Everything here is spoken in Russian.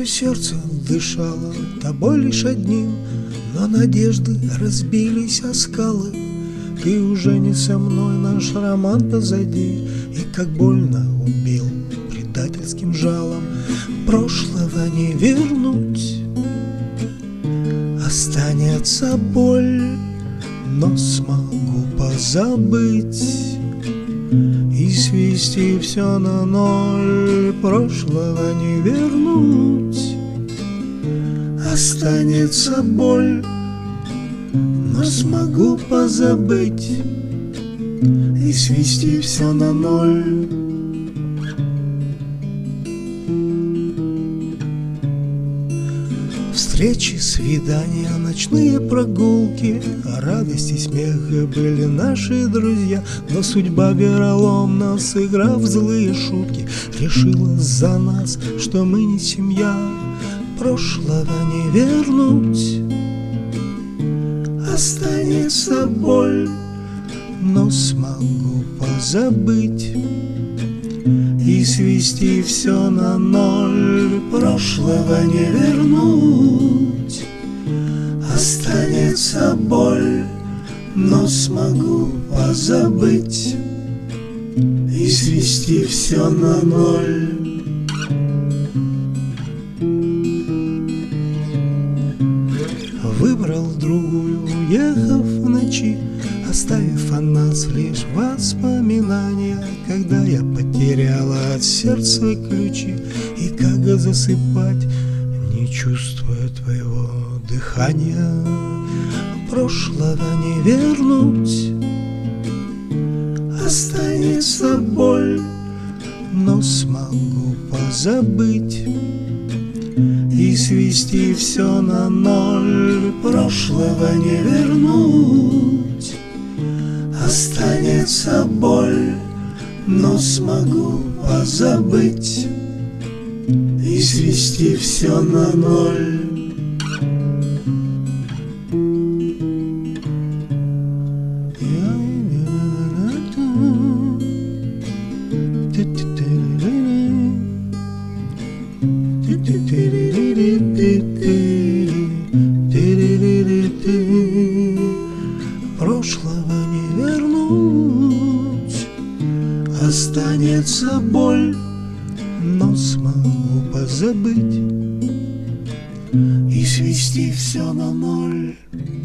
сердце дышало тобой лишь одним, но надежды разбились о скалы. Ты уже не со мной, наш роман позади, и как больно убил предательским жалом. Прошлого не вернуть, останется боль, но смогу позабыть и свести все на ноль. Прошлого не вернуть, останется боль, но смогу позабыть и свести все на ноль. Встречи, свидания, ночные прогулки, радость и смех были наши друзья. Но судьба вероломно, сыграв злые шутки, решила за нас, что мы не семья. Прошлого не вернуть, останется боль, но смогу позабыть и свести все на ноль. Прошлого не вернуть, останется боль, но смогу позабыть и свести все на ноль. Выбрал другую, уехав в ночи, оставив о нас лишь воспоминания. Когда я потеряла от сердца ключи, и как засыпать, не чувствуя твоего дыхания. Прошлого не вернуть, останется боль, но смогу позабыть и свести все на ноль. Прошлого не вернуть, останется боль, но смогу позабыть и свести все на ноль. Прошлого не вернуть, останется боль, но смогу позабыть и свести все на ноль.